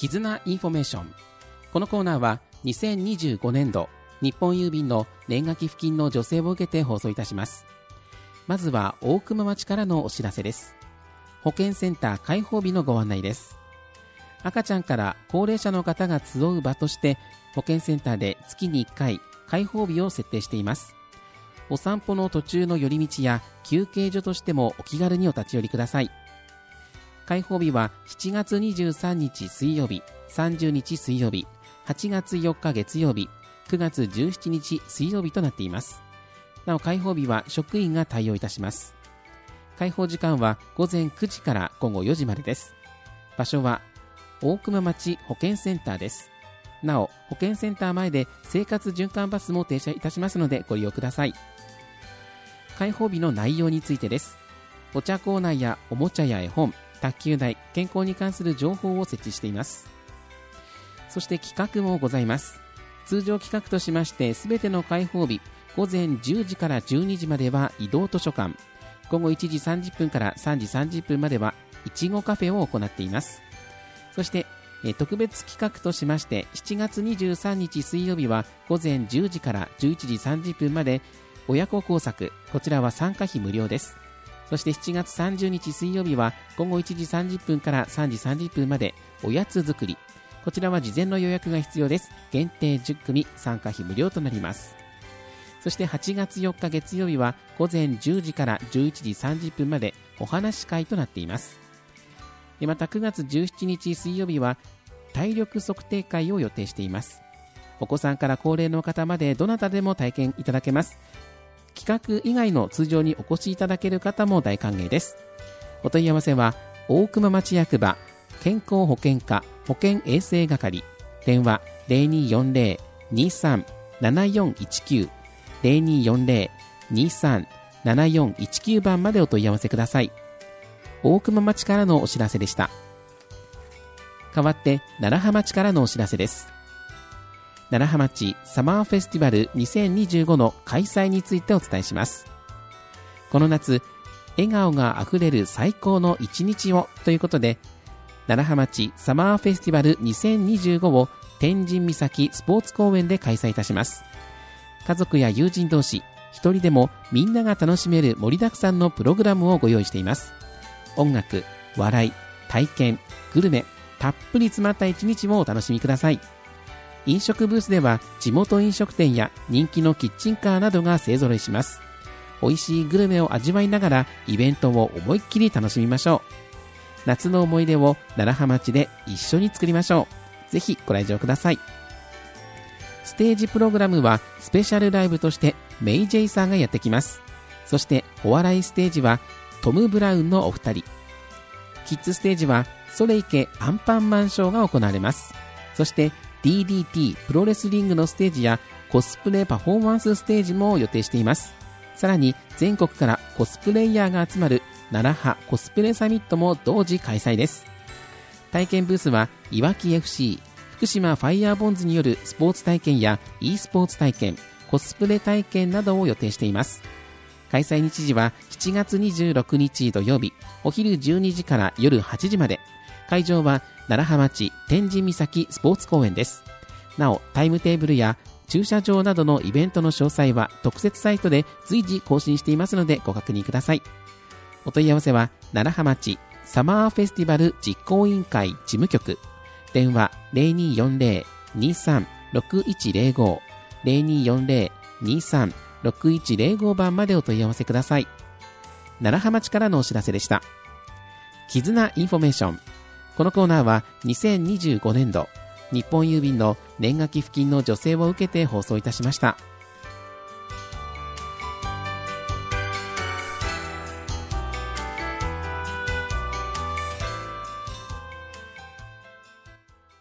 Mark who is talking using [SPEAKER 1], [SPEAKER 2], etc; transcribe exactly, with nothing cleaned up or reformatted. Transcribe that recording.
[SPEAKER 1] 絆インフォメーション。このコーナーはにせんにじゅうごねんど日本郵便の年賀寄付金の助成を受けて放送いたします。まずは大熊町からのお知らせです。保健センター開放日のご案内です。赤ちゃんから高齢者の方が集う場として保健センターで月にいっかい開放日を設定しています。お散歩の途中の寄り道や休憩所としてもお気軽にお立ち寄りください。開放日はしちがつにじゅうさんにち水曜日、さんじゅうにち水曜日、はちがつよっか月曜日、くがつじゅうしちにち水曜日となっています。なお開放日は職員が対応いたします。開放時間はごぜんくじからごごよじまでです。場所は大熊町保健センターです。なお保健センター前で生活循環バスも停車いたしますのでご利用ください。開放日の内容についてです。お茶コーナーやおもちゃや絵本、卓球台、健康に関する情報を設置しています。そして企画もございます。通常企画としましてすべての開放日ごぜんじゅうじからじゅうにじまでは移動図書館、ごごいちじさんじゅっぷんからさんじさんじゅっぷんまではいちごカフェを行っています。そしてえ特別企画としましてしちがつにじゅうさんにち水曜日はごぜんじゅうじからじゅういちじさんじゅっぷんまで親子工作、こちらは参加費無料です。そしてしちがつさんじゅうにち水曜日はごごいちじさんじゅっぷんからさんじさんじゅっぷんまでおやつ作り、こちらは事前の予約が必要です。限定じゅっくみ、参加費無料となります。そしてはちがつよっか月曜日はごぜんじゅうじからじゅういちじさんじゅっぷんまでお話し会となっています。またくがつじゅうしちにち水曜日は体力測定会を予定しています。お子さんから高齢の方までどなたでも体験いただけます。企画以外の通常にお越しいただける方も大歓迎です。お問い合わせは大熊町役場健康保険課保健衛生係、電話 ゼロにーよんゼロ にーさん ななよんいちきゅう ゼロにーよんゼロ にーさん ななよんいちきゅう 番までお問い合わせください。大熊町からのお知らせでした。代わって楢葉町からのお知らせです。楢葉町サマーフェスティバルにせんにじゅうごの開催についてお伝えします。この夏、笑顔があふれる最高の一日をということで、楢葉町サマーフェスティバルにせんにじゅうごを天神岬スポーツ公園で開催いたします。家族や友人同士、一人でもみんなが楽しめる盛りだくさんのプログラムをご用意しています。音楽、笑い、体験、グルメ、たっぷり詰まった一日をお楽しみください。飲食ブースでは地元飲食店や人気のキッチンカーなどが勢ぞろいします。美味しいグルメを味わいながらイベントを思いっきり楽しみましょう。夏の思い出を楢葉町で一緒に作りましょう。ぜひご来場ください。ステージプログラムはスペシャルライブとしてメイジェイさんがやってきます。そしてお笑いステージはトム・ブラウンのお二人、キッズステージはそれいけアンパンマンショーが行われます。そしてディーディーティー プロレスリングのステージやコスプレパフォーマンスステージも予定しています。さらに全国からコスプレイヤーが集まる楢葉コスプレサミットも同時開催です。体験ブースはいわき エフシー、福島ファイヤーボンズによるスポーツ体験や e スポーツ体験、コスプレ体験などを予定しています。開催日時はしちがつにじゅうろくにち土曜日、お昼じゅうにじから夜はちじまで。会場は楢葉町天神岬スポーツ公園です。なおタイムテーブルや駐車場などのイベントの詳細は特設サイトで随時更新していますのでご確認ください。お問い合わせは楢葉町サマーフェスティバル実行委員会事務局、電話 ゼロにーよんゼロ にーさん ろくいちゼロご ゼロにーよんゼロ にーさん ろくいちゼロご 番までお問い合わせください。楢葉町からのお知らせでした。絆インフォメーション。このコーナーはにせんにじゅうごねんど日本郵便の年賀寄付金の助成を受けて放送いたしました。